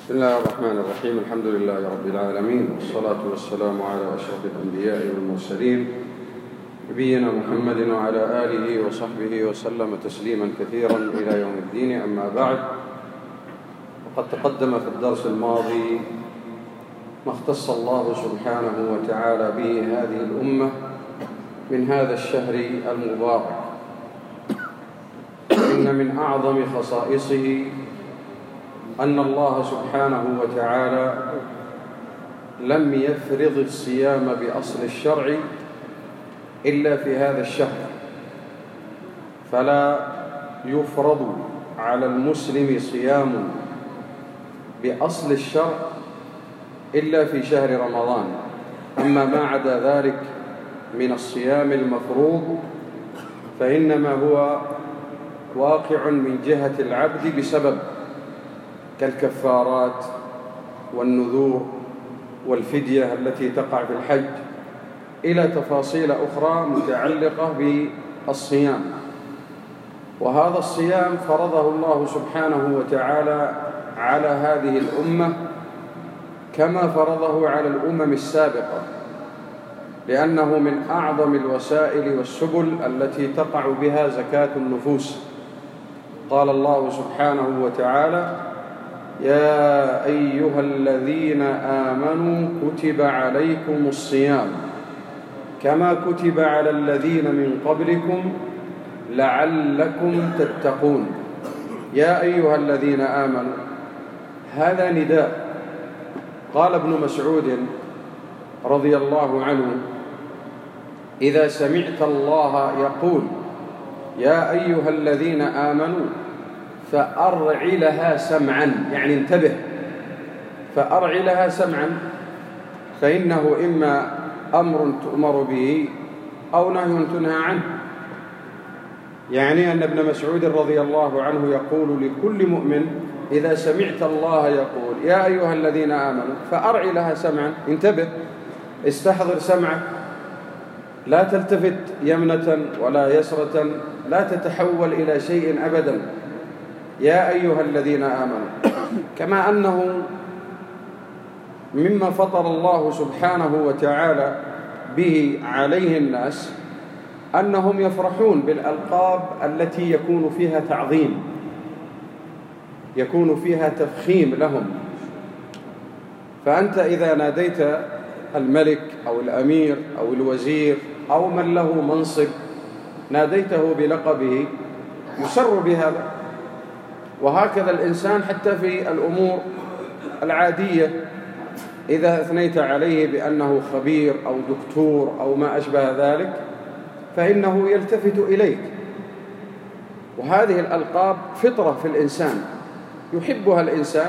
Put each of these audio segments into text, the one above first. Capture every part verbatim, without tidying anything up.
بسم الله الرحمن الرحيم. الحمد لله رب العالمين، والصلاة والسلام على أشرف الأنبياء والمرسلين نبينا محمد وعلى آله وصحبه وسلم تسليما كثيرا إلى يوم الدين. أما بعد، وقد تقدم في الدرس الماضي ما اختص الله سبحانه وتعالى به هذه الأمة من هذا الشهر المبارك. إن من أعظم خصائصه أن الله سبحانه وتعالى لم يفرض الصيام بأصل الشرع إلا في هذا الشهر، فلا يفرض على المسلم صيام بأصل الشرع إلا في شهر رمضان. أما ما عدا ذلك من الصيام المفروض فإنما هو واقع من جهة العبد بسبب كالكفارات والنذور والفدية التي تقع في الحج، إلى تفاصيل أخرى متعلقة بالصيام. وهذا الصيام فرضه الله سبحانه وتعالى على هذه الأمة كما فرضه على الأمم السابقة، لأنه من أعظم الوسائل والسبل التي تقع بها زكاة النفوس. قال الله سبحانه وتعالى: يا أيها الذين آمنوا كتب عليكم الصيام كما كتب على الذين من قبلكم لعلكم تتقون. يا أيها الذين آمنوا، هذا نداء. قال ابن مسعود رضي الله عنه: إذا سمعت الله يقول يا أيها الذين آمنوا فأرع لها سمعا، يعني انتبه، فأرع لها سمعا، فإنه إما أمر تؤمر به أو نهي تنهى عنه. يعني أن ابن مسعود رضي الله عنه يقول لكل مؤمن: إذا سمعت الله يقول يا أيها الذين آمنوا فأرع لها سمعا، انتبه، استحضر سمعك، لا تلتفت يمنة ولا يسرة، لا تتحول إلى شيء أبدا. يا أيها الذين آمنوا. كما أنه مما فطر الله سبحانه وتعالى به عليه الناس أنهم يفرحون بالألقاب التي يكون فيها تعظيم، يكون فيها تفخيم لهم. فأنت إذا ناديت الملك أو الأمير أو الوزير أو من له منصب ناديته بلقبه يسر بهذا. وهكذا الإنسان حتى في الأمور العادية، إذا أثنيت عليه بأنه خبير أو دكتور أو ما أشبه ذلك فإنه يلتفت إليك. وهذه الألقاب فطرة في الإنسان يحبها الإنسان،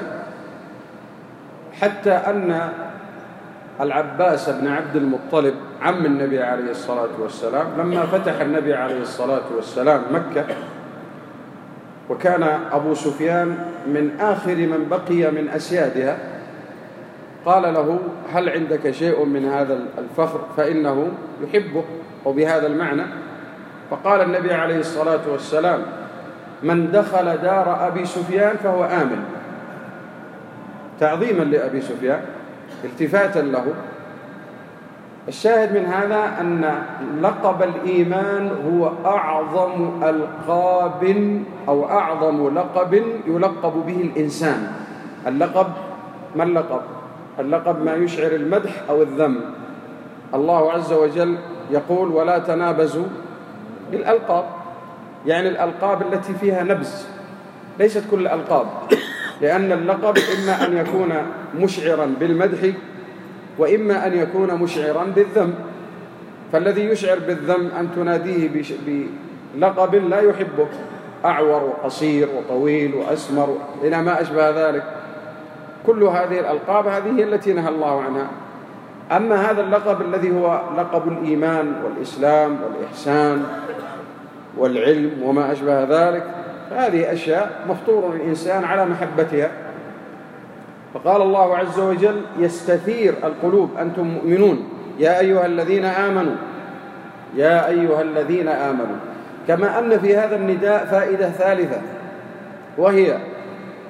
حتى أن العباس بن عبد المطلب عم النبي عليه الصلاة والسلام لما فتح النبي عليه الصلاة والسلام مكة، وكان أبو سفيان من آخر من بقي من أسيادها، قال له: هل عندك شيء من هذا الفخر؟ فإنه يحبه، وبهذا المعنى. فقال النبي عليه الصلاة والسلام: من دخل دار أبي سفيان فهو آمن، تعظيما لأبي سفيان، التفاتا له. الشاهد من هذا أن لقب الإيمان هو أعظم ألقاب أو أعظم لقب يلقب به الإنسان. اللقب ما اللقب؟ اللقب ما يشعر المدح أو الذم. الله عز وجل يقول: ولا تنابزوا بالألقاب، يعني الألقاب التي فيها نبز، ليست كل الألقاب، لأن اللقب إما أن يكون مشعرا بالمدح وإما أن يكون مشعرا بالذم. فالذي يشعر بالذم أن تناديه بلقب لا يحبه، أعور وقصير وطويل وأسمر إلى ما أشبه ذلك. كل هذه الألقاب هذه التي نهى الله عنها. أما هذا اللقب الذي هو لقب الإيمان والإسلام والإحسان والعلم وما أشبه ذلك، فهذه أشياء مفطور الإنسان على محبتها. فقال الله عز وجل: يستثير القلوب، أنتم مؤمنون، يا أيها الذين آمنوا، يا أيها الذين آمنوا. كما أن في هذا النداء فائدة ثالثة، وهي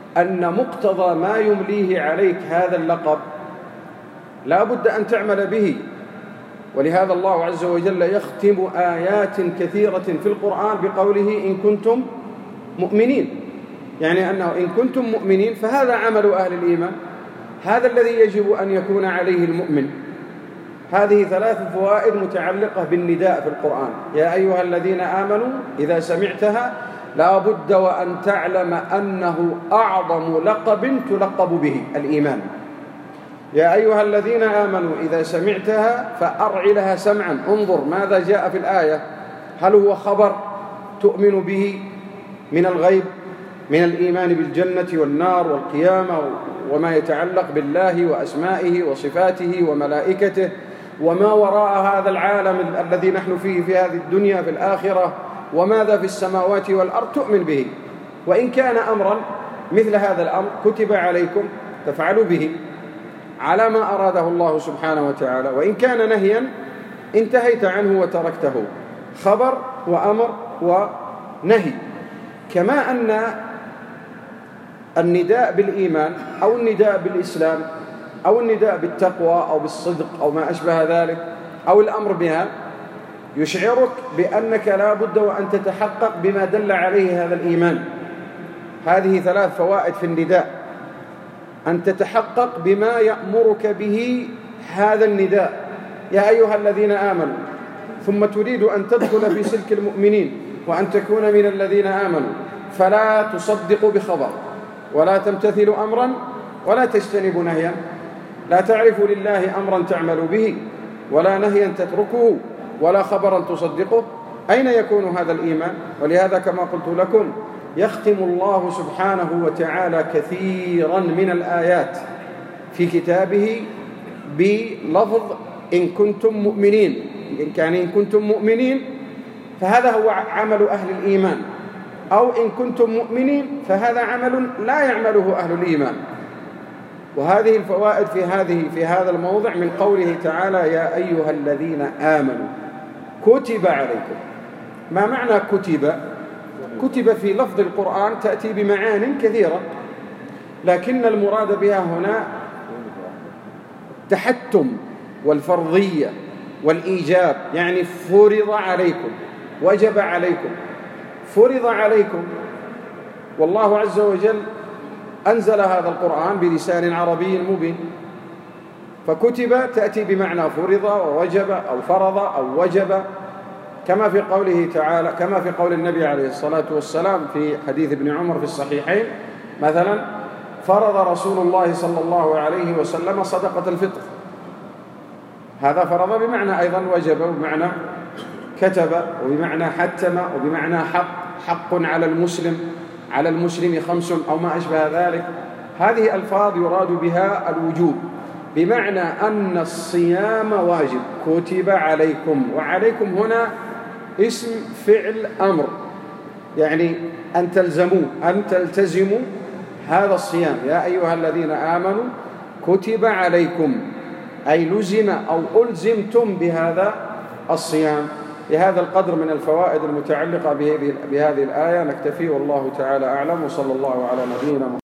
أن مقتضى ما يمليه عليك هذا اللقب لا بد أن تعمل به. ولهذا الله عز وجل يختم آيات كثيرة في القرآن بقوله إن كنتم مؤمنين، يعني أنه إن كنتم مؤمنين فهذا عمل أهل الإيمان، هذا الذي يجب أن يكون عليه المؤمن. هذه ثلاث فوائد متعلقة بالنداء في القرآن. يا أيها الذين آمنوا إذا سمعتها لا بد وأن تعلم أنه أعظم لقب تلقب به الإيمان. يا أيها الذين آمنوا إذا سمعتها فأرع لها سمعا، انظر ماذا جاء في الآية، هل هو خبر تؤمن به من الغيب، من الإيمان بالجنة والنار والقيامة وما يتعلق بالله وأسمائه وصفاته وملائكته وما وراء هذا العالم الذي نحن فيه في هذه الدنيا في الآخرة وماذا في السماوات والأرض تؤمن به. وإن كان أمرا مثل هذا الأمر كتب عليكم تفعلوا به على ما أراده الله سبحانه وتعالى، وإن كان نهيا انتهيت عنه وتركته. خبر وأمر ونهي. كما أن النداء بالإيمان أو النداء بالإسلام أو النداء بالتقوى أو بالصدق أو ما أشبه ذلك أو الأمر بها يشعرك بأنك لا بد وأن تتحقق بما دل عليه هذا الإيمان. هذه ثلاث فوائد في النداء: أن تتحقق بما يأمرك به هذا النداء يا أيها الذين آمنوا، ثم تريد أن تدخل في سلك المؤمنين وأن تكون من الذين آمنوا، فلا تصدق بخبر ولا تمتثل أمرا ولا تجتنب نهيا. لا تعرف لله أمرا تعمل به ولا نهيا تتركه ولا خبرا تصدقه، أين يكون هذا الإيمان؟ ولهذا كما قلت لكم يختم الله سبحانه وتعالى كثيرا من الآيات في كتابه بلفظ إن كنتم مؤمنين. إن كان إن كنتم مؤمنين فهذا هو عمل أهل الإيمان، أو إن كنتم مؤمنين فهذا عمل لا يعمله أهل الإيمان. وهذه الفوائد في هذه في هذا الموضع من قوله تعالى يا أيها الذين آمنوا كتب عليكم. ما معنى كتب؟ كتب في لفظ القرآن تأتي بمعان كثيرة، لكن المراد بها هنا التحتم والفرضية والإيجاب، يعني فرض عليكم، وجب عليكم، فرض عليكم. والله عز وجل أنزل هذا القرآن بلسان عربي مبين، فكتب تأتي بمعنى فرض ووجب أو فرض أو وجب، كما في قوله تعالى، كما في قول النبي عليه الصلاة والسلام في حديث ابن عمر في الصحيحين مثلا: فرض رسول الله صلى الله عليه وسلم صدقة الفطر. هذا فرض بمعنى أيضا وجب، وبمعنى كتب، وبمعنى حتم، وبمعنى حق، حق على المسلم، على المسلم خمس أو ما أشبه ذلك. هذه ألفاظ يراد بها الوجوب، بمعنى أن الصيام واجب. كتب عليكم، وعليكم هنا اسم فعل أمر، يعني أن تلزموا أن تلتزموا هذا الصيام. يا أيها الذين آمنوا كتب عليكم، أي لزم أو ألزمتم بهذا الصيام. بهذا القدر من الفوائد المتعلقة بهذه الآية نكتفي، والله تعالى أعلم، وصلى الله على نبينا محمد.